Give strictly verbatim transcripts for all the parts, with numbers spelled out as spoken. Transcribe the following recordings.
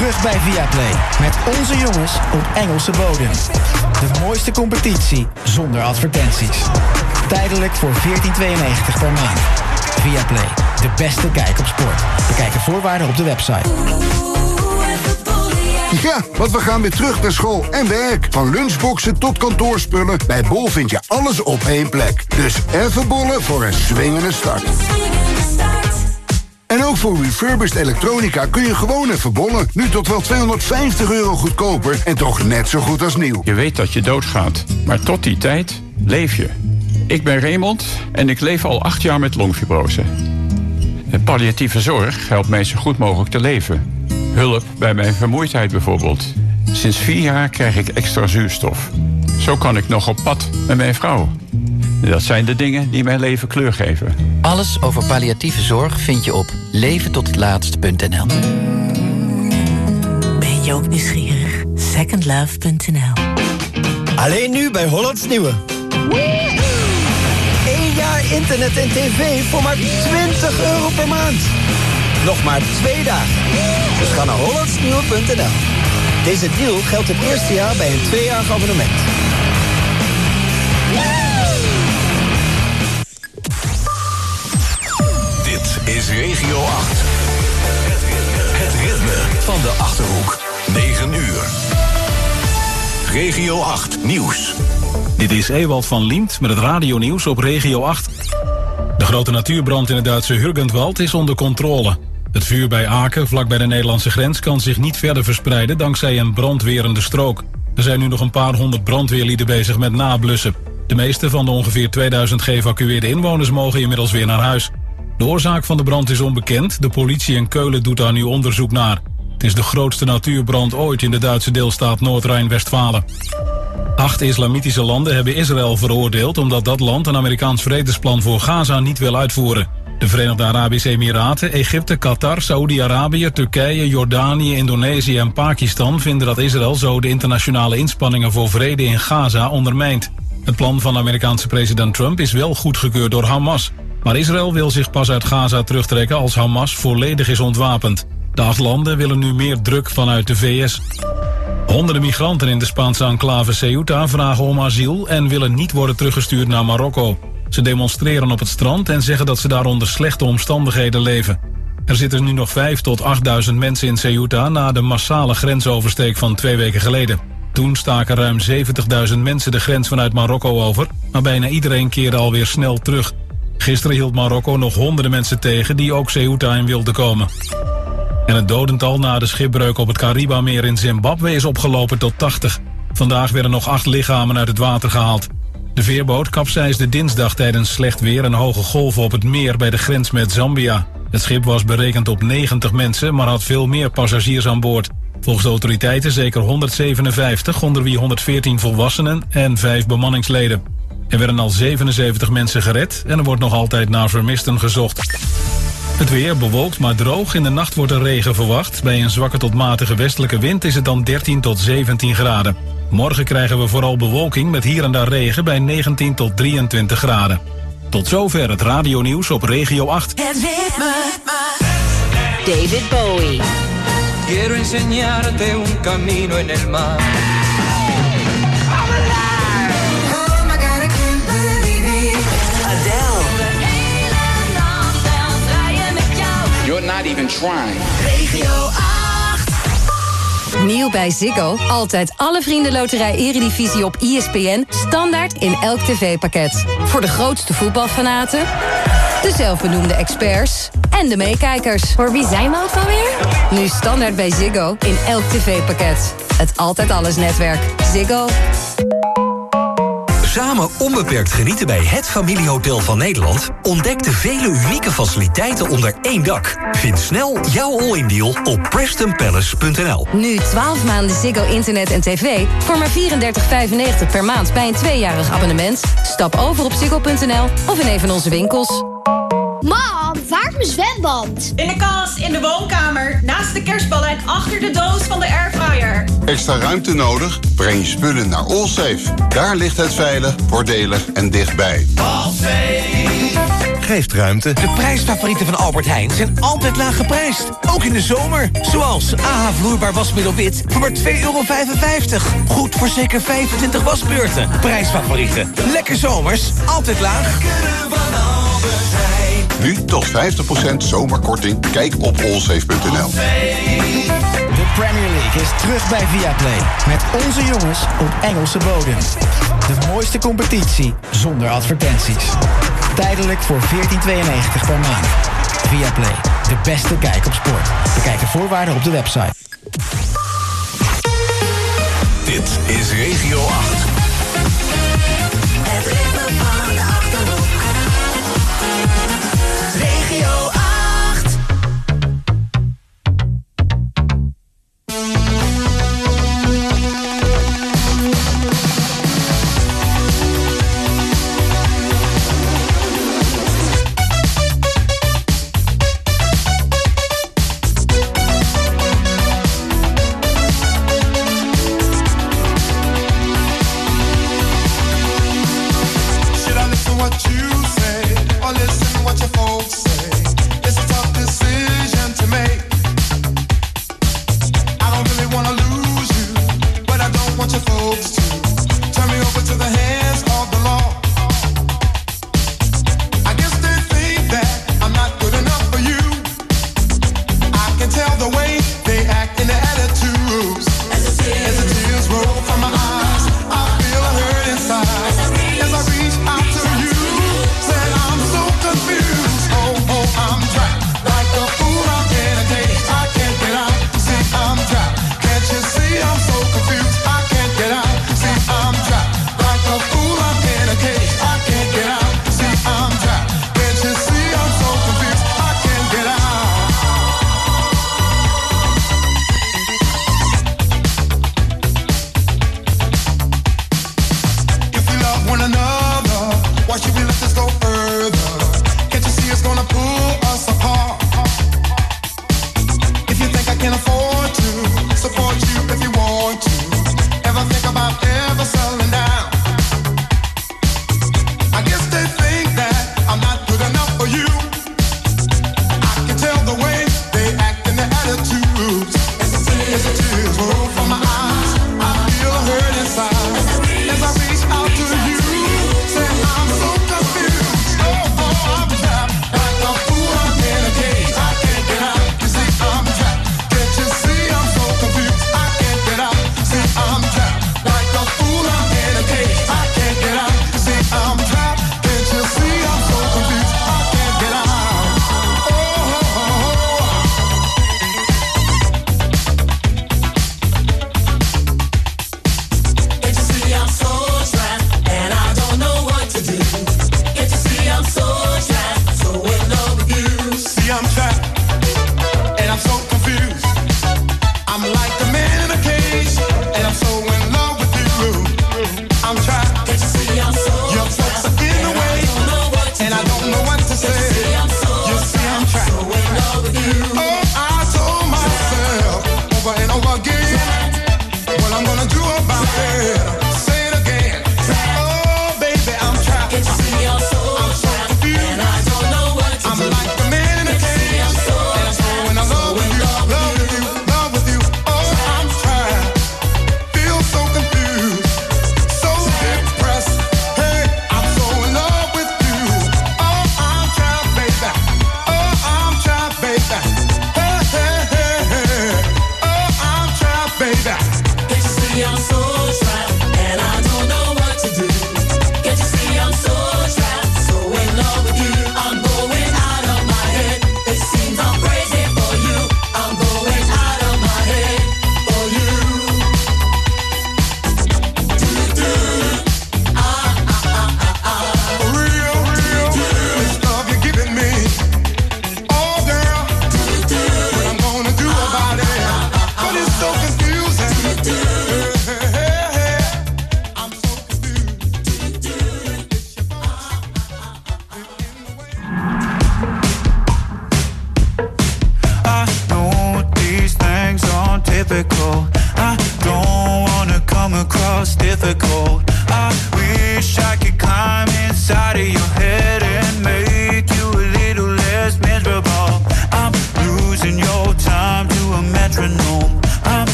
terug bij Viaplay. Met onze jongens op Engelse bodem. De mooiste competitie zonder advertenties. Tijdelijk voor veertien tweeënnegentig per maand. Viaplay, de beste kijk op sport. Bekijk de voorwaarden op de website. Ja, want we gaan weer terug naar school en werk. Van lunchboxen tot kantoorspullen. Bij Bol vind je alles op één plek. Dus even bollen voor een swingende start. En ook voor refurbished elektronica kun je gewoon even bollen. Nu tot wel tweehonderdvijftig euro goedkoper en toch net zo goed als nieuw. Je weet dat je doodgaat, maar tot die tijd leef je. Ik ben Raymond en ik leef al acht jaar met longfibrose. De palliatieve zorg helpt mij zo goed mogelijk te leven. Hulp bij mijn vermoeidheid bijvoorbeeld. Sinds vier jaar krijg ik extra zuurstof. Zo kan ik nog op pad met mijn vrouw. Dat zijn de dingen die mijn leven kleur geven. Alles over palliatieve zorg vind je op leven tot het laatst punt n l. Ben je ook nieuwsgierig? second love punt n l. Alleen nu bij Hollands Nieuwe. Eén jaar internet en tv voor maar twintig euro per maand. Nog maar twee dagen. Dus ga naar hollands nieuwe punt n l. Deze deal geldt het eerste jaar bij een tweejarig abonnement. Dit is Regio acht. Het ritme van de Achterhoek. negen uur. Regio acht Nieuws. Dit is Ewald van Liemt met het radionieuws op Regio acht. De grote natuurbrand in het Duitse Hürgenwald is onder controle. Het vuur bij Aken, vlak bij de Nederlandse grens, kan zich niet verder verspreiden dankzij een brandwerende strook. Er zijn nu nog een paar honderd brandweerlieden bezig met nablussen. De meeste van de ongeveer tweeduizend geëvacueerde inwoners mogen inmiddels weer naar huis. De oorzaak van de brand is onbekend. De politie in Keulen doet daar nu onderzoek naar. Het is de grootste natuurbrand ooit in de Duitse deelstaat Noord-Rijn-Westfalen. Acht islamitische landen hebben Israël veroordeeld omdat dat land een Amerikaans vredesplan voor Gaza niet wil uitvoeren. De Verenigde Arabische Emiraten, Egypte, Qatar, Saoedi-Arabië, Turkije, Jordanië, Indonesië en Pakistan vinden dat Israël zo de internationale inspanningen voor vrede in Gaza ondermijnt. Het plan van Amerikaanse president Trump is wel goedgekeurd door Hamas. Maar Israël wil zich pas uit Gaza terugtrekken als Hamas volledig is ontwapend. De acht landen willen nu meer druk vanuit de V S. Honderden migranten in de Spaanse enclave Ceuta vragen om asiel en willen niet worden teruggestuurd naar Marokko. Ze demonstreren op het strand en zeggen dat ze daar onder slechte omstandigheden leven. Er zitten nu nog vijf tot achtduizend mensen in Ceuta na de massale grensoversteek van twee weken geleden. Toen staken ruim zeventigduizend mensen de grens vanuit Marokko over, maar bijna iedereen keerde alweer snel terug. Gisteren hield Marokko nog honderden mensen tegen die ook Ceuta in wilden komen. En het dodental na de schipbreuk op het Caribameer in Zimbabwe is opgelopen tot tachtig. Vandaag werden nog acht lichamen uit het water gehaald. De veerboot kapseisde dinsdag tijdens slecht weer en hoge golven op het meer bij de grens met Zambia. Het schip was berekend op negentig mensen, maar had veel meer passagiers aan boord. Volgens de autoriteiten zeker honderdzevenenvijftig, onder wie honderdveertien volwassenen en vijf bemanningsleden. Er werden al zevenenzeventig mensen gered en er wordt nog altijd naar vermisten gezocht. Het weer bewolkt maar droog. In de nacht wordt er regen verwacht. Bij een zwakke tot matige westelijke wind is het dan dertien tot zeventien graden. Morgen krijgen we vooral bewolking met hier en daar regen bij negentien tot drieëntwintig graden. Tot zover het radionieuws op Regio acht. Het ritme. David Bowie. Quiero enseñarte un camino en el mar. You're not even trying. Regio acht. Nieuw bij Ziggo. Altijd alle Vriendenloterij Eredivisie op I S P N. Standaard in elk tv-pakket. Voor de grootste voetbalfanaten, de zelfbenoemde experts en de meekijkers. Voor wie zijn we ook alweer? Nu standaard bij Ziggo in elk tv-pakket. Het Altijd Alles netwerk. Ziggo. Samen onbeperkt genieten bij het familiehotel van Nederland? Ontdek de vele unieke faciliteiten onder één dak. Vind snel jouw all-in deal op preston palace punt n l. Nu twaalf maanden Ziggo internet en tv voor maar vierendertig vijfennegentig per maand bij een tweejarig abonnement. Stap over op ziggo punt n l of in een van onze winkels. Mam, waar is mijn zwemband? In de kast, in de woonkamer, naast de kerstballen en achter de doos van de airfryer. Extra ruimte nodig? Breng je spullen naar Allsafe. Daar ligt het veilig, voordelig en dichtbij. Allsafe. geeft ruimte. De prijsfavorieten van Albert Heijn zijn altijd laag geprijsd. Ook in de zomer. Zoals A H vloeibaar wasmiddel wit voor maar twee euro vijfenvijftig. Goed voor zeker vijfentwintig wasbeurten. Prijsfavorieten. Lekker zomers. Altijd laag. Nu tot vijftig procent zomerkorting. Kijk op allsafe punt n l. De Premier League is terug bij Viaplay. Met onze jongens op Engelse bodem. De mooiste competitie zonder advertenties. Tijdelijk voor veertien tweeënnegentig per maand. Viaplay, de beste kijk op sport. Bekijk de voorwaarden op de website. Dit is Regio acht. Het ritme van de Achterhoek. Regio acht.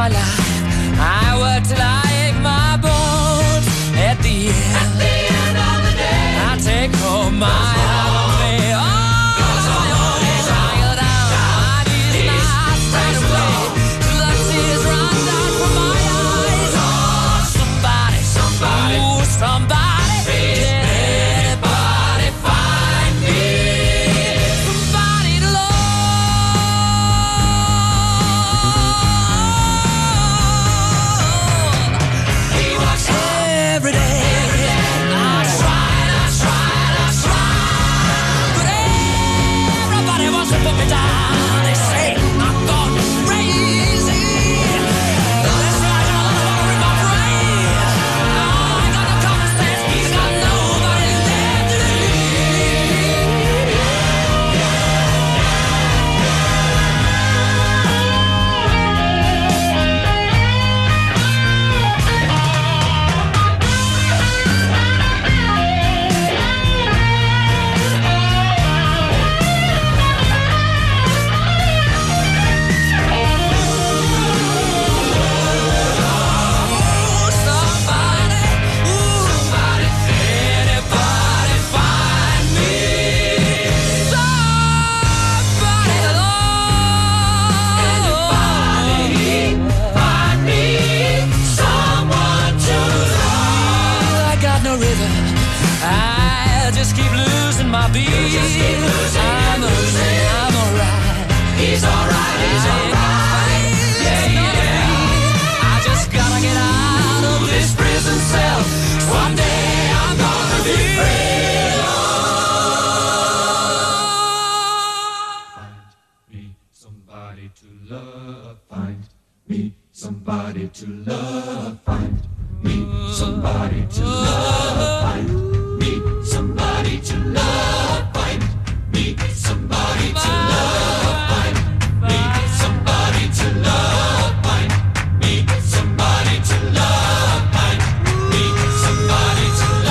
my life. I work till I ache my bones. At the end, At the end of the day, I take home my heart on me. Oh, I go down, my knees and I stand away till the tears run down from my eyes. Oh, somebody, somebody, ooh, somebody, can anybody find me? Somebody to love. He works every day. I tried, I tried, I tried, but everybody wants to put me down. They say I'm gone crazy. That's right, I'm all over in my brain. Oh, I got no common sense. I got nobody there to just keep losing my beat. I'm losing, I'm alright. He's alright, he's alright. Yeah, yeah. I just gotta get out of this prison cell. Someday I'm gonna be free. Find me somebody to love. Find me somebody to love. Find me somebody to love. Find me somebody to love. Find me somebody to love. Find me somebody to love. Find me somebody to love. Find me somebody to love.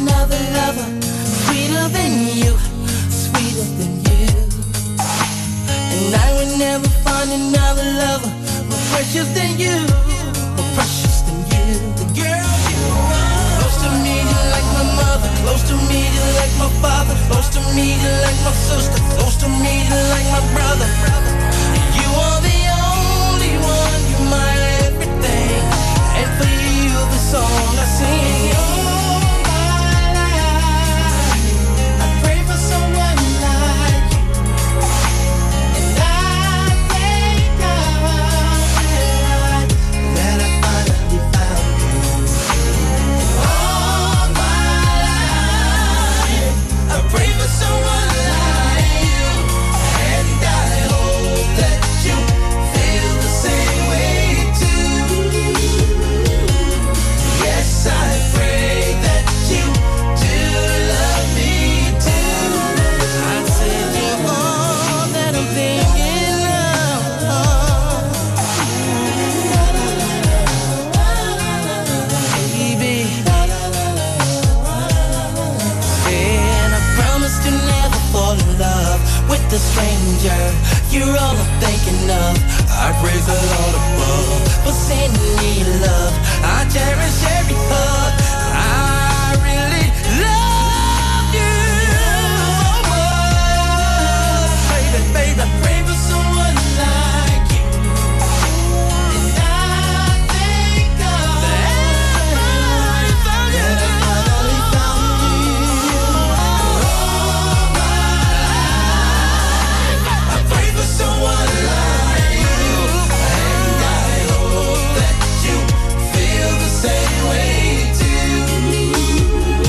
another lover, sweeter than you, sweeter than you. And I would never find another lover more precious than you, more precious than you. The girl you are. Close to me, you're like my mother. Close to me, you're like my father. Close to me, you're like my sister. Close to me, you're like my brother. You are the only one, you're my everything. And for you, the song I sing. All my life, I pray for someone like you. And I thank God that I finally found you. All my life, I pray for someone like you. And I hope that you feel the same way too. Yes, I pray that you do love me too. I said you're all that I'm thinking of, baby. And I promise to never fall in love with a stranger. You're all I'm thinking of. I praise the Lord above for sending me love. I cherish every hug. I really love you so much, baby, baby. I pray for someone like you. And I thank God that I finally found you. That I finally found you. All my life, I pray for someone like you. And I hope that you feel the same way too.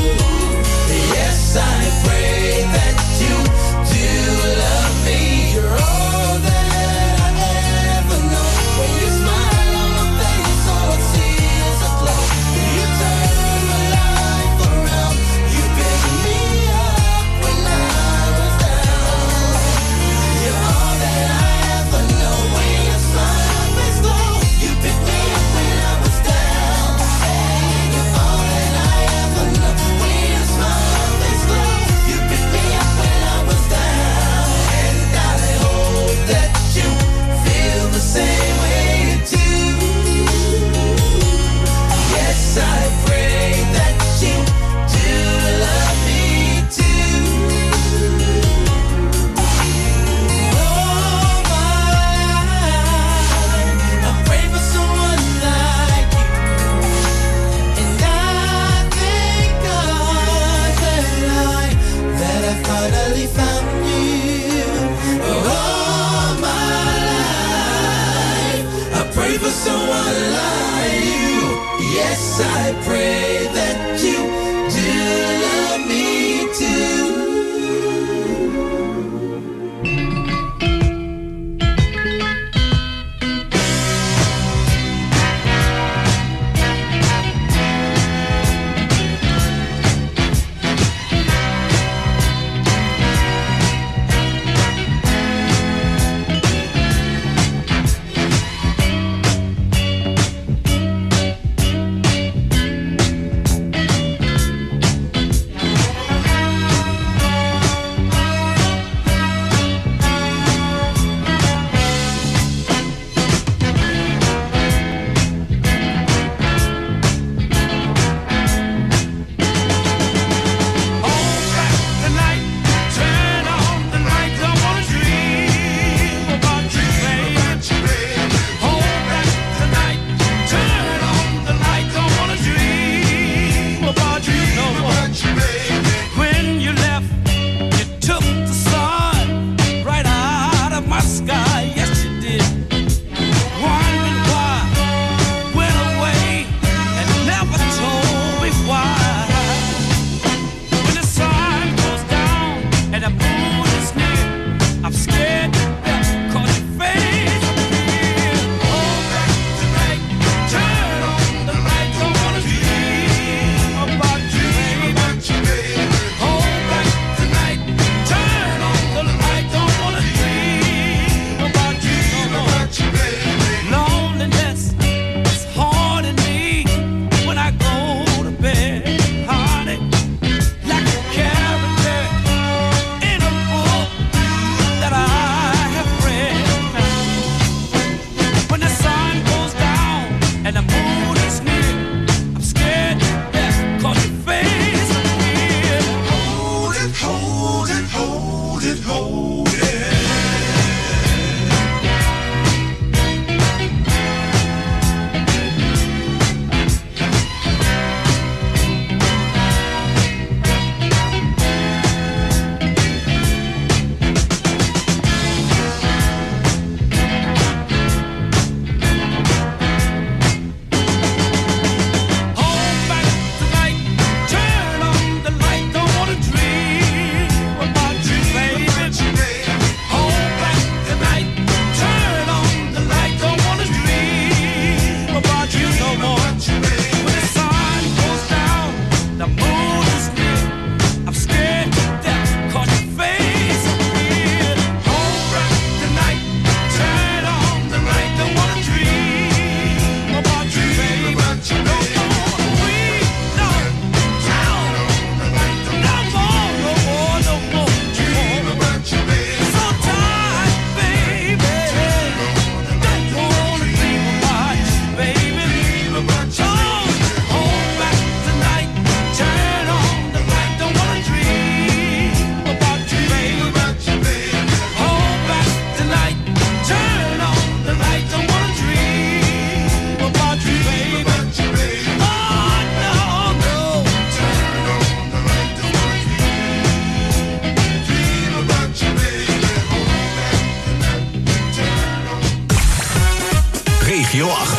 Radio acht.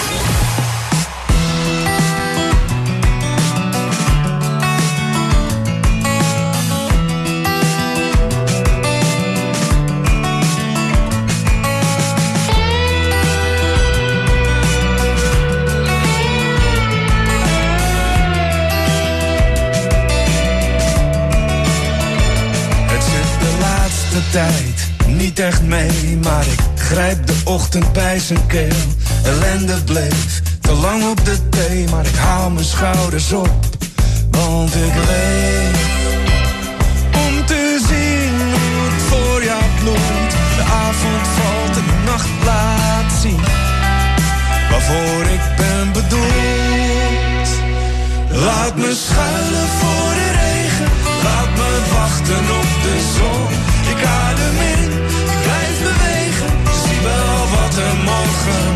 Tijd niet echt mee, maar ik grijp de ochtend bij zijn keel. Ellende bleef te lang op de thee, maar ik haal mijn schouders op, want ik leef om te zien hoe het voorjaar bloeit. De avond valt en de nacht laat zien waarvoor ik ben bedoeld. Laat me schuilen voor de regen, laat me wachten op de zon. Ik adem in, ik blijf bewegen. Zie wel wat er morgen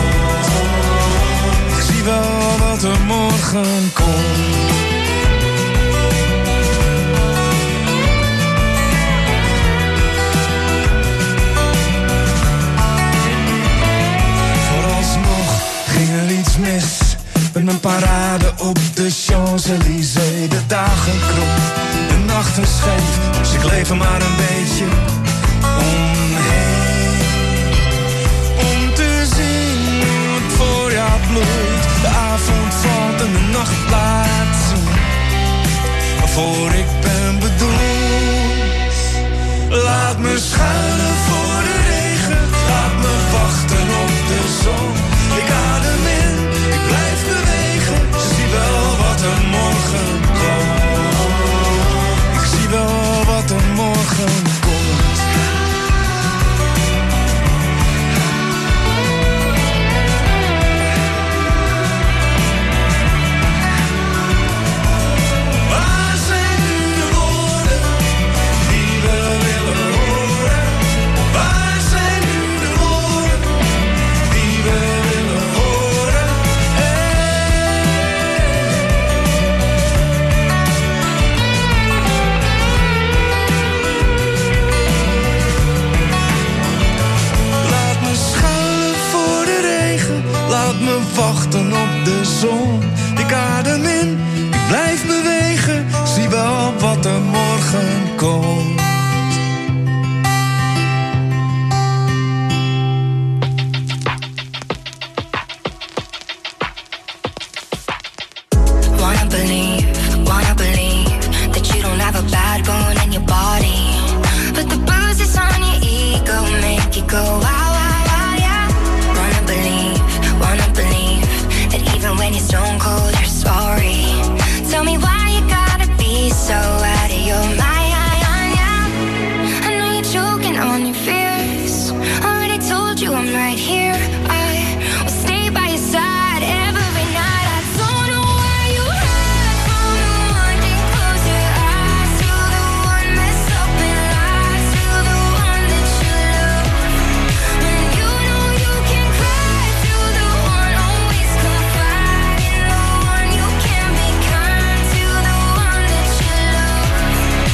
komt. Ik zie wel wat er morgen komt. Vooralsnog ging er iets mis met mijn parade op de Champs-Élysées. De dagen krom, de nachten scheef, dus ik leef er maar een beetje omheen. Om te zien hoe het voorjaar bloeit. De avond valt en de nacht laat zien waarvoor ik ben bedoeld. Laat me schuilen voor de regen, laat me wachten op de zon. Ik adem in, ik blijf bewegen. Zie wel wat er morgen komt. Ik zie wel wat er morgen komt. Waar zijn nu de woorden die we willen horen? Waar zijn nu de woorden die we willen horen? Laat me schuilen voor de regen, laat me wachten op de zon. Ik adem in, ik blijf bewegen, zie wel wat er morgen komt. Wanna believe, wanna believe that you don't have a bad bone in your body, but the bruises on your ego make you go wow, wow, wow, yeah. Wanna believe, wanna believe that even when you're stone cold, you're sorry. Tell me why you gotta be so out of your mind, yeah. I know you're choking on your fears. Already told you I'm right here. I will stay by your side every night. I don't know where you hide from the one. Can't close your eyes to the one mess up and lies to the one that you love. When you know you can cry to the one, always confide in the one. You can be kind to the one that you love.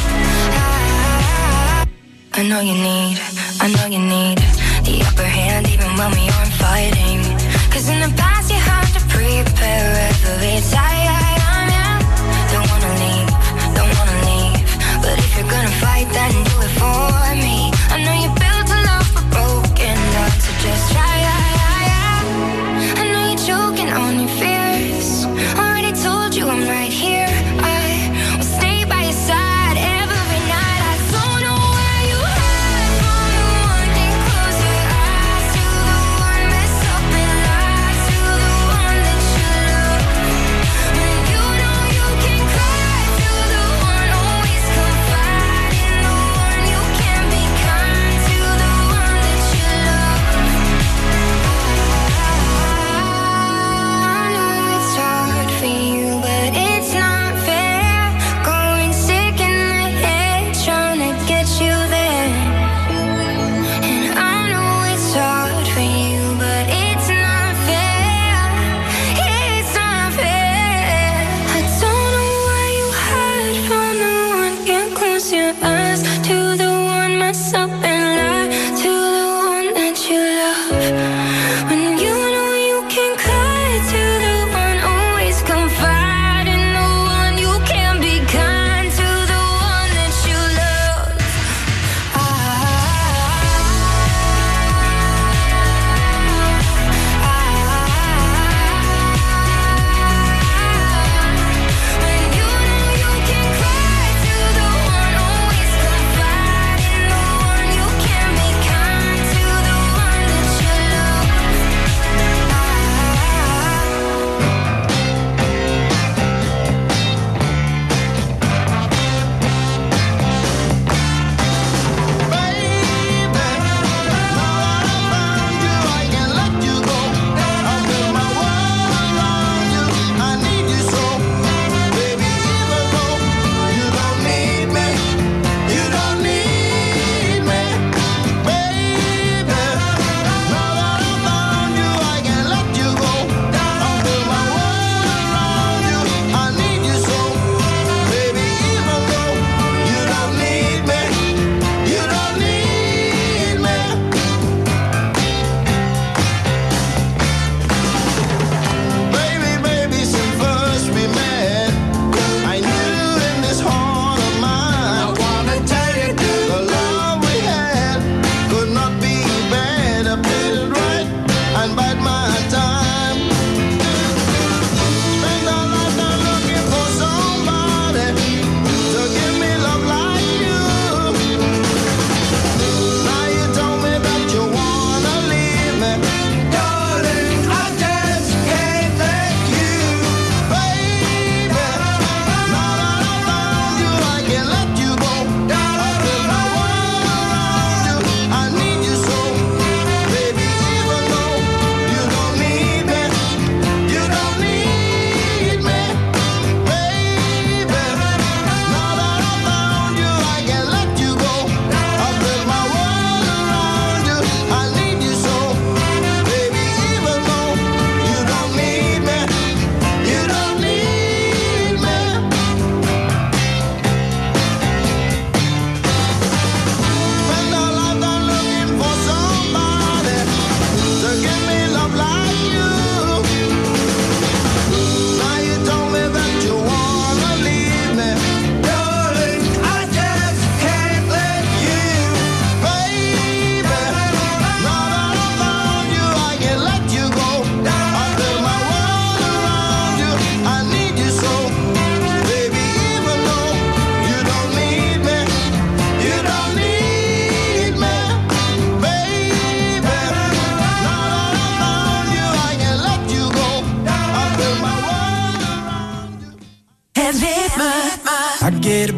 I, I know you need, I know you need the upper hand even when we aren't fighting. Cause in the past you have to prepare every time, yeah. Don't wanna leave, don't wanna leave, but if you're gonna fight then do it for me. I know you built a love but broken up, so just try, I know you're choking on your fears. Already told you I'm right here. I will stay by your side every night. I don't know where you hide from the one. Can't close your eyes to the one mess up and lies to the one that you love. When you know you can cry to the one, always confide in the one. You can be kind to the one that you love. I know it's hard for you, but it's not fair. Going sick in the head, trying to get you there. And I know it's hard for you, but it's not fair. It's not fair. I don't know why you hide from the one. Can't close your eyes to the one mess up and lie to the one that you love. When you know you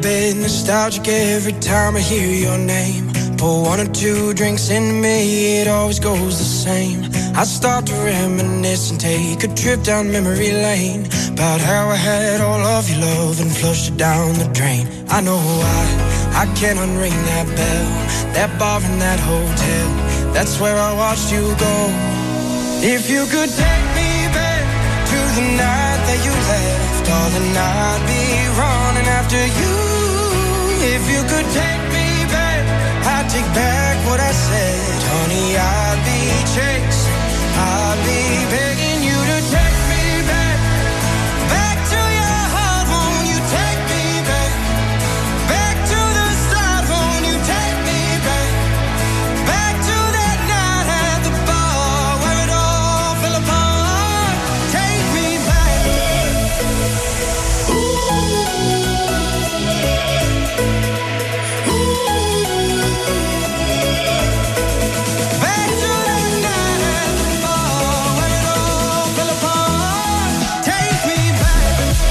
bed, nostalgic every time I hear your name. Pour one or two drinks in me, it always goes the same. I start to reminisce and take a trip down memory lane, about how I had all of your love and flushed it down the drain. I know why, I can't unring that bell, that bar in that hotel, that's where I watched you go. If you could take me back to the night that you left, all the night be running after you. If you could take me back, I'd take back what I said. Honey, I'd be chasing, I'd be begging you to take me back, back to your heart. Won't you take me back, back to the start? Won't you take me back, back to that night at the bar where it all fell apart? Take me back. Back to that night at the bar where it all fell apart. Take me back.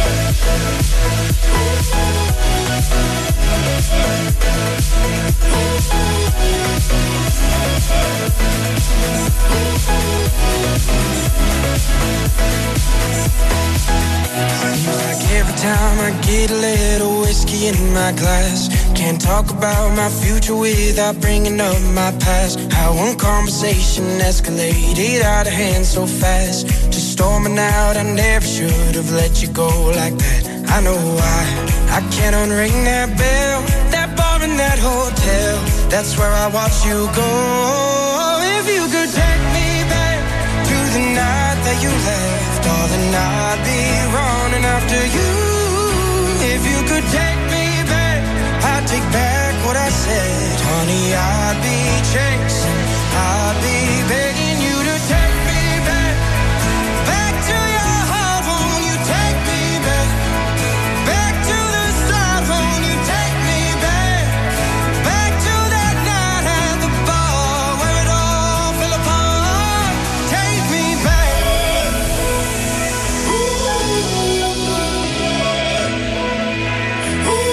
Seems like every time I get a little whiskey in my glass, can't talk about my future without bringing up my past. How one conversation escalated out of hand so fast, just storming out. I never should have let you go like that. I know why, I can't unring that bell, that bar in that hotel, that's where I watch you go. If you could take me back to the night that you left, all the night be running after you. If you could take me back, I'd take back what I said. Honey, I'd be chasing, I'd be begging you to take me back, back to your heart. Won't you take me back, back to the start? Won't you take me back, back to that night at the bar where it all fell apart? Take me back. Ooh. Ooh.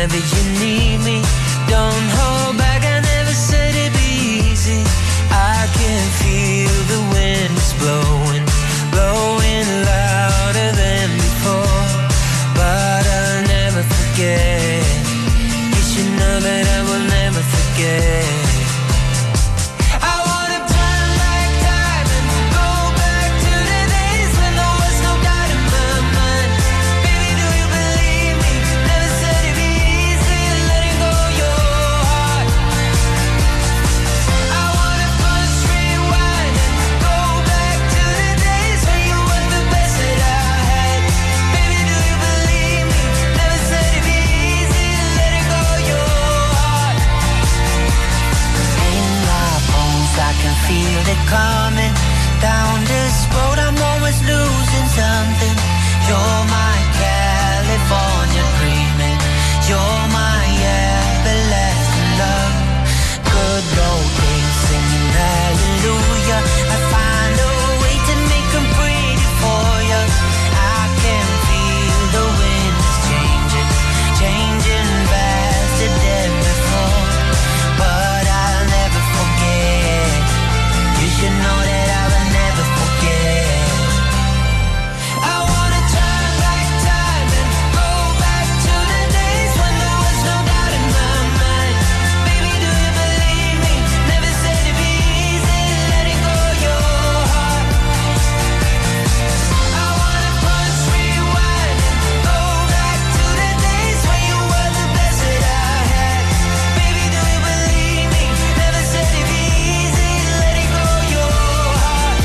whenever you need me. Don't hold back, I never said it'd be easy. I can feel the winds blowing, blowing louder than before. But I'll never forget. You should know that I will never forget. Coming down this road, I'm always losing something. You're my California dreaming. You're my everlasting love. Good old days singing hallelujah. I find a way to make them pretty for you. I can feel the wind is changing, changing faster than before. But I'll never forget. You should know that I will never forget. I wanna turn back time and go back to the days when there was no doubt in my mind. Baby, do you believe me? Never said it'd be easy letting go your heart. I wanna push rewind and go back to the days when you were the best that I had. Baby, do you believe me? Never said it'd be easy letting go your heart.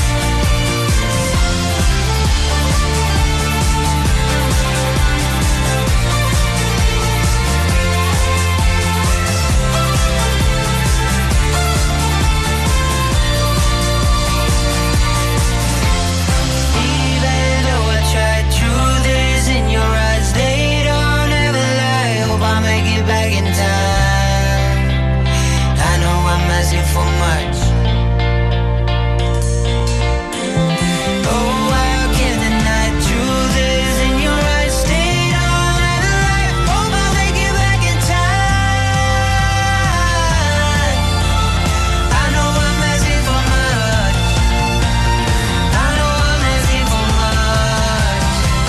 Even though I tried, truth is in your eyes. They don't ever lie. Hope I make it back in time. I know I'm asking for much. Oh, how can deny? Truth is in your eyes. They don't ever lie. Hope I make it back in time. I know I'm asking for much. I know I'm asking for much.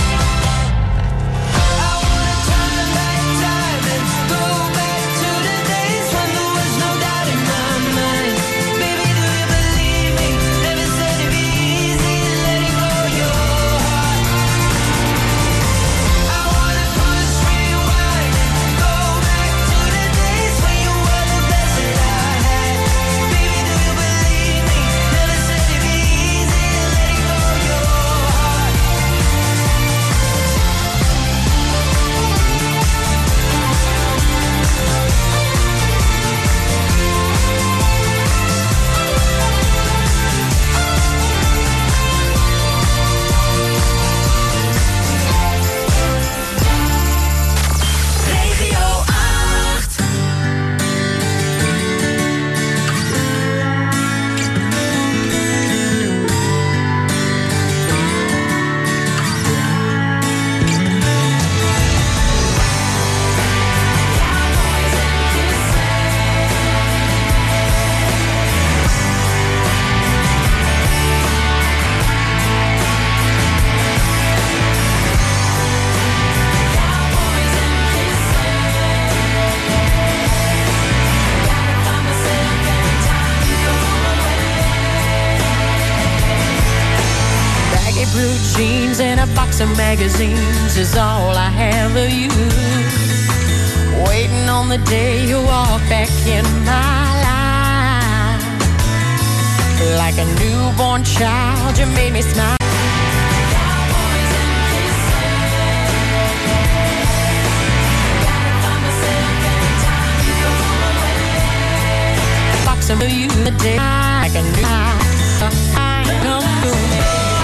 I wanna turn back time and go back to the days when there was no doubt in my mind. Baby, do you believe me? Never said it'd be easy letting go your heart. I wanna push rewind and go back to the days when you were the best that I had. Baby, do you believe me? Never said it'd be easy letting go your heart. Regio acht. Baggy blue jeans and a box of magazines is all I have of you. Waiting on the day you walk back in my life. Like a newborn child, you made me smile. Box of you the day like a new I come through me.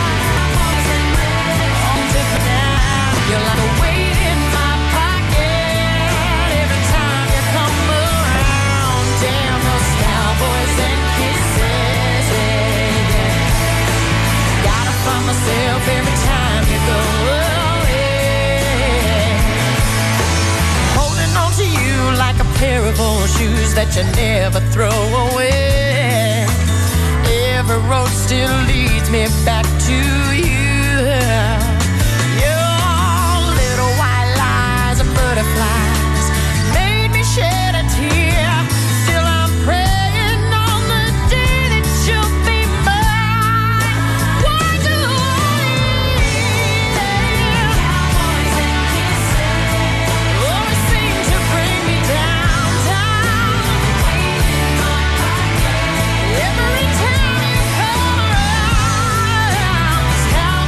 You're like a weight in my pocket every time you come around. Damn those cowboys and kisses, yeah, yeah. Gotta find myself every time you go away. Holding shoes that you never throw away. Every road still leads me back to you. Your little white lies and butterflies made me shed a tear. Still I'm praying on the day that you'll be mine. Why do I live? Cowboys and kisses always seem to bring me down, down. Every time you come around, this cowboy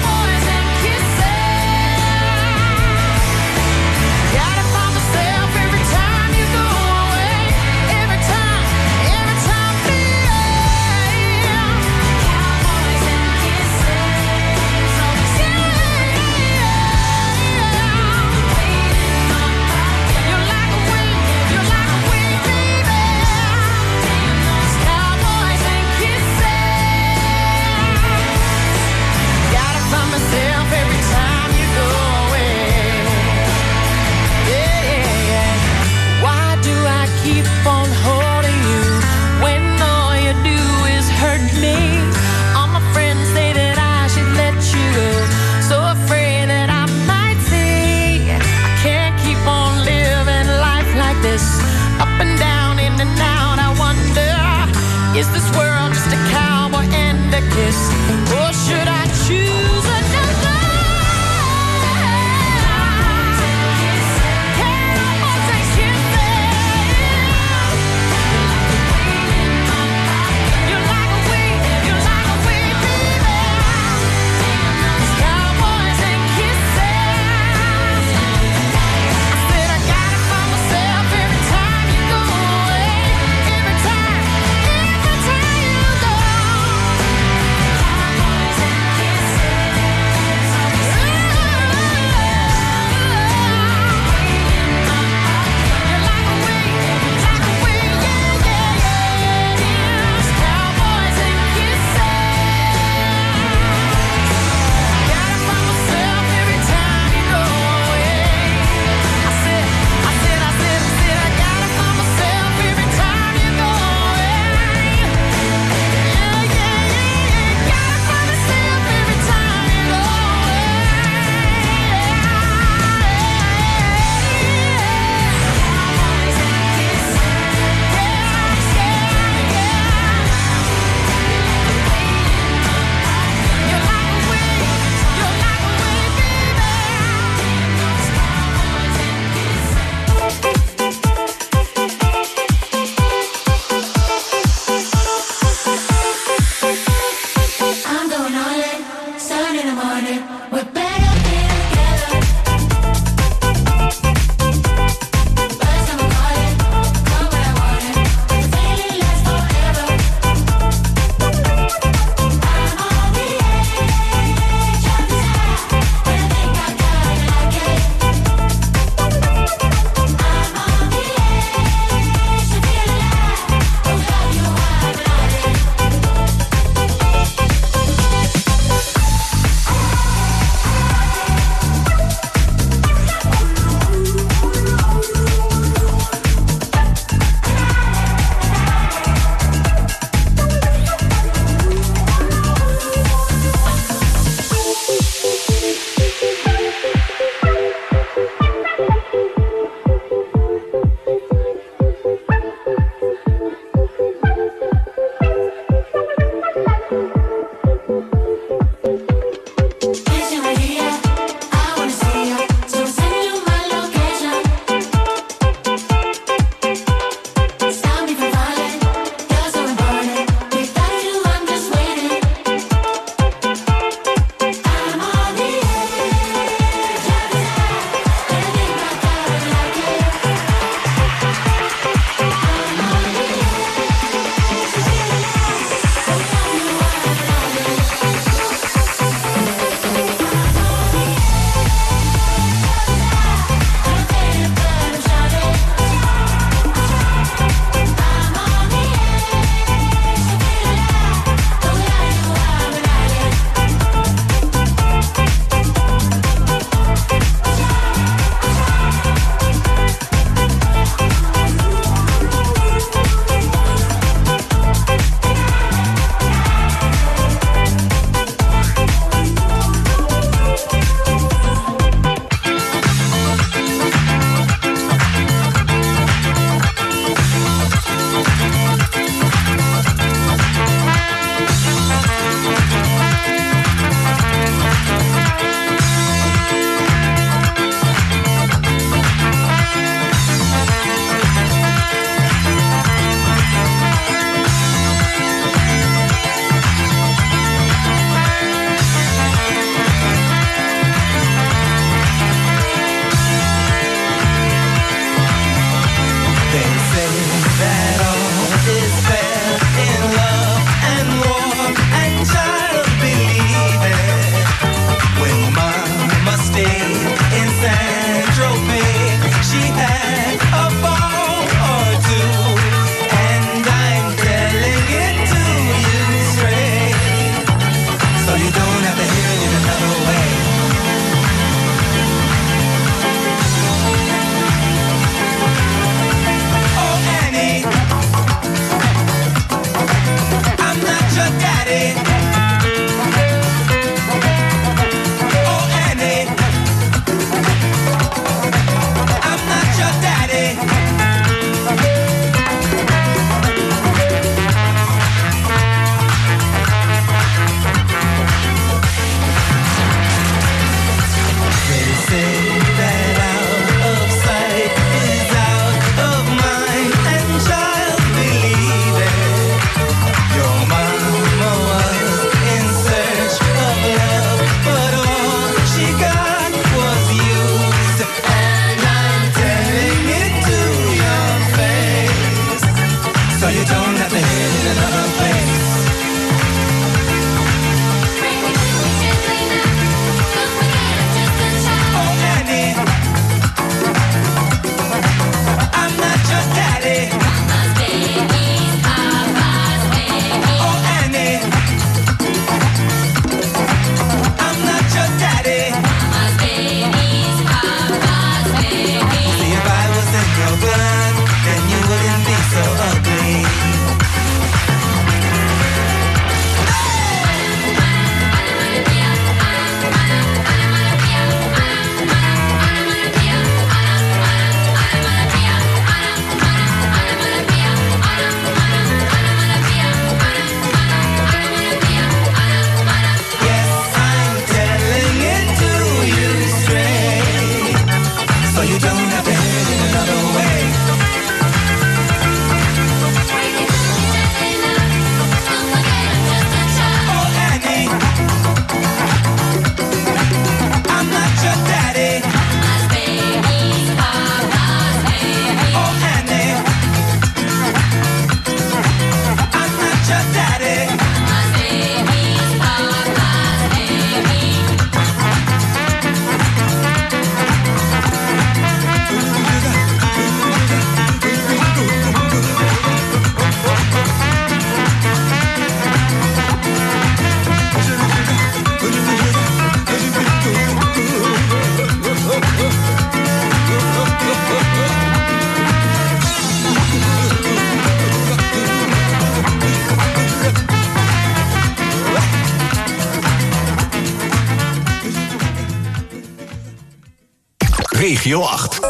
Regio acht.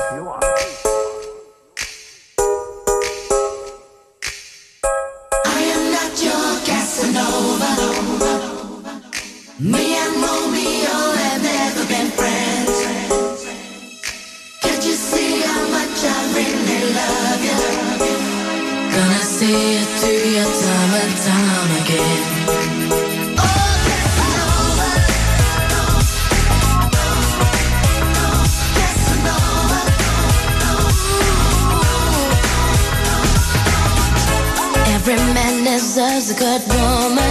Me and Romeo have never been friends. Can't you see how much I really love you? Gonna see it through your time and time again. Oh, Casanova. Casanova. Every man deserves a good woman.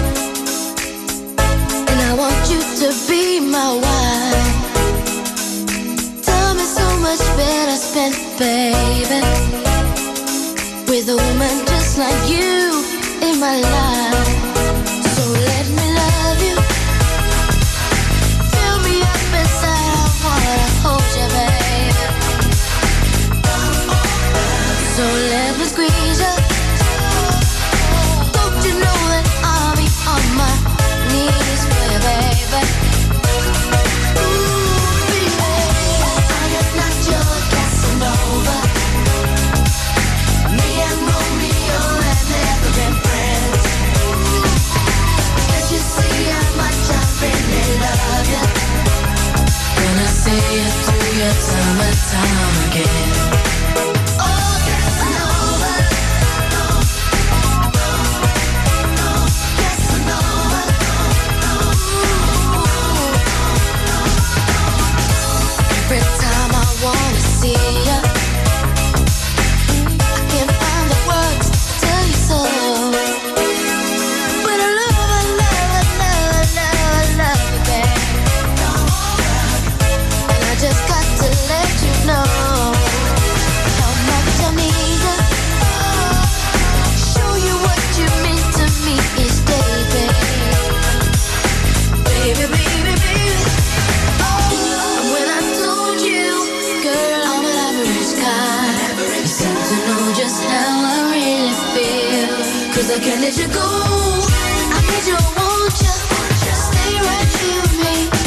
I want you to be my wife. Time is so much better spent, baby, with a woman just like you in my life. So let me love you. Fill me up inside, I wanna hold you, baby. So let me squeeze you. Don't you know that I'll be on my knees for you, baby. Ooh, baby. I am not your Casanova. Me and Romeo have never been friends. Can't you see how much I really love you? Gonna see it through your time and time again. Oh, Casanova. Casanova. Every time I wanna see you, I can't find the words to tell you so. But I love, I love, I love, I love, I love you, babe. And I just got to let you know how much I need you. Show you what you mean to me each day, babe. Baby, baby, baby. And when I told you, girl, I'm an average guy, you seem to know just how I really feel. Cause I can't let you go. I need you, I want you. Stay right here with me.